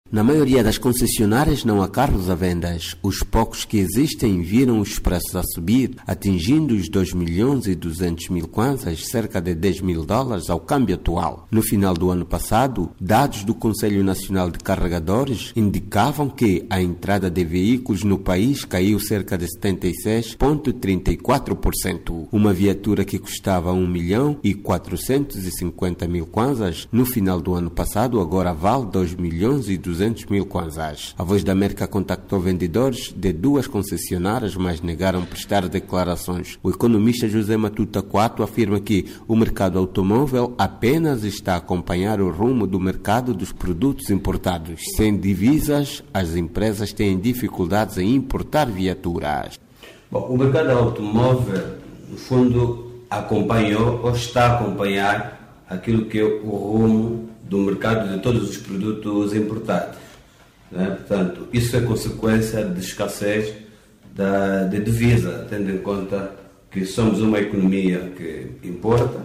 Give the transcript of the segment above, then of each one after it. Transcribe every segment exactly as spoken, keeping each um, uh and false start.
Na maioria das concessionárias não há carros à venda. Os poucos que existem viram os preços a subir, atingindo os dois milhões e duzentos mil kwanzas, cerca de dez mil dólares ao câmbio atual. No final do ano passado, dados do Conselho Nacional de Carregadores indicavam que a entrada de veículos no país caiu cerca de setenta e seis vírgula trinta e quatro por cento. Uma viatura que custava um milhão e quatrocentos e cinquenta mil kwanzas no final do ano passado agora vale dois milhões e duzentos mil kwanzas. A Voz da América contactou vendedores de duas concessionárias, mas negaram prestar declarações. O economista José Matuta Quato afirma que o mercado automóvel apenas está a acompanhar o rumo do mercado dos produtos importados. Sem divisas, as empresas têm dificuldades em importar viaturas. Bom, o mercado automóvel, no fundo, acompanhou ou está a acompanhar aquilo que é o rumo do mercado de todos os produtos importados. Né? Portanto, isso é consequência de escassez da, de divisa, tendo em conta que somos uma economia que importa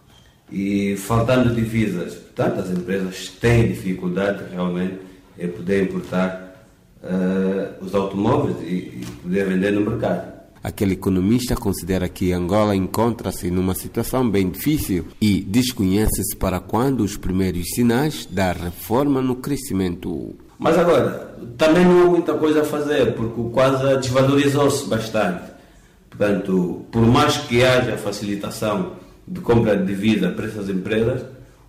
e faltando divisas, portanto, as empresas têm dificuldade realmente em poder importar uh, os automóveis e, e poder vender no mercado. Aquele economista considera que Angola encontra-se numa situação bem difícil e desconhece-se para quando os primeiros sinais da reforma no crescimento. Mas agora, também não há muita coisa a fazer, porque o Kwanza desvalorizou-se bastante. Portanto, por mais que haja facilitação de compra de divisa para essas empresas,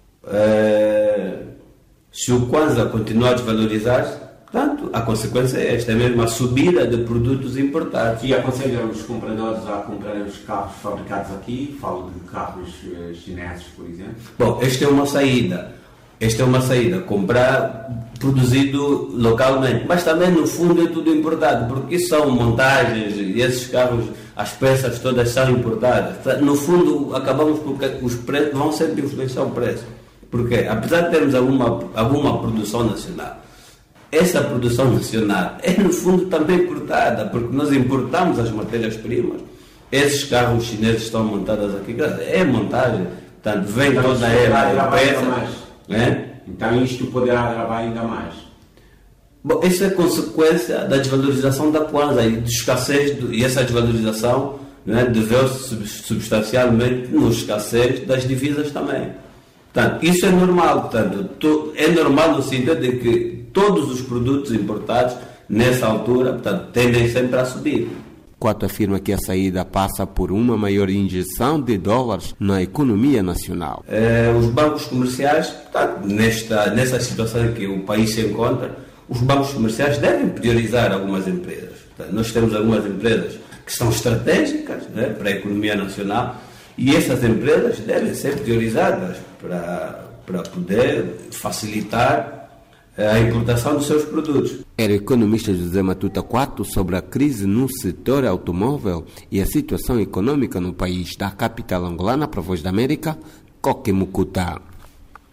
eh, se o Kwanza continuar a desvalorizar-se, portanto, a consequência é esta, é mesmo a subida de produtos importados. E aconselha os compradores a comprarem os carros fabricados aqui? Falo de carros uh, chineses, por exemplo. Bom, esta é uma saída. Esta é uma saída, comprar produzido localmente. Mas também, no fundo, é tudo importado, porque isso são montagens e esses carros, as peças todas são importadas. No fundo, acabamos porque os preços vão sempre influenciar o preço. Porque, apesar de termos alguma, alguma produção nacional, essa produção nacional é, no fundo, também importada, porque nós importamos as matérias-primas. Esses carros chineses estão montados aqui, é montagem, portanto, vem então, toda a era peça. É? Então isto poderá agravar ainda mais. Bom, isso é consequência da desvalorização da Kwanza e de escassez, do, e essa desvalorização, né, deveu-se substancialmente na escassez das divisas também. Portanto, isso é normal, portanto, to, é normal no sentido de que todos os produtos importados, nessa altura, portanto, tendem sempre a subir. Quato afirma que a saída passa por uma maior injeção de dólares na economia nacional. Eh, os bancos comerciais, portanto, nesta, nessa situação em que o país se encontra, os bancos comerciais devem priorizar algumas empresas. Portanto, nós temos algumas empresas que são estratégicas, né, para a economia nacional, e essas empresas devem ser priorizadas para, para poder facilitar a importação dos seus produtos. Era o economista José Matuta Quato sobre a crise no setor automóvel e a situação econômica no país. Da capital angolana para a Voz da América, Coque Mucuta.